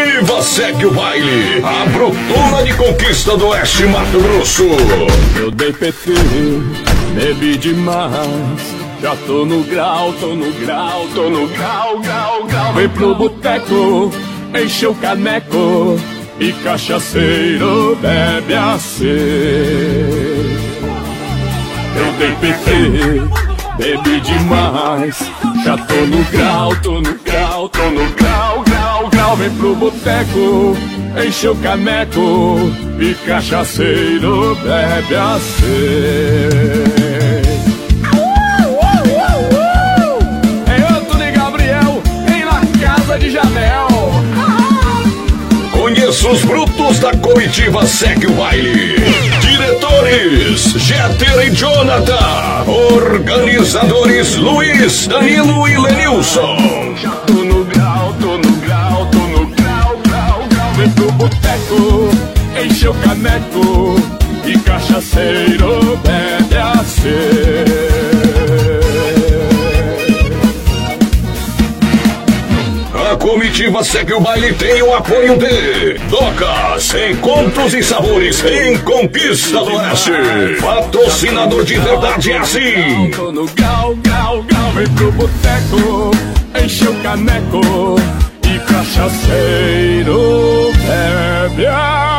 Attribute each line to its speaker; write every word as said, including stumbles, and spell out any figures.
Speaker 1: comitiva segue o baile. A brutona de Conquista do Oeste, Mato Grosso.
Speaker 2: Eu dei P T, bebi demais. Já tô no grau, tô no grau, tô no grau, grau, grau. Vem pro boteco, enche o caneco e cachaceiro bebe assim. Eu dei P T, bebi demais. Já tô no grau, tô no grau, tô no grau, grau, grau. Vem pro boteco, enche o caneco e cachaceiro bebe assim. De Janel.
Speaker 1: Conheça os brutos da comitiva segue o baile. Diretores Jeter e Jonathan. Organizadores Luiz, Danilo e Lenilson.
Speaker 2: Já tô no grau, tô no grau, tô no grau, grau, grau. Vem pro boteco, enche o caneco e cachaceiro bebe assim.
Speaker 1: A comitiva segue o baile, tem o apoio de Docas, Encontros e Sabores em Conquista do Oeste. Patrocinador de verdade é assim.
Speaker 2: Tô no grau, grau, grau. Vem pro boteco, enche o caneco e cachaceiro bebe.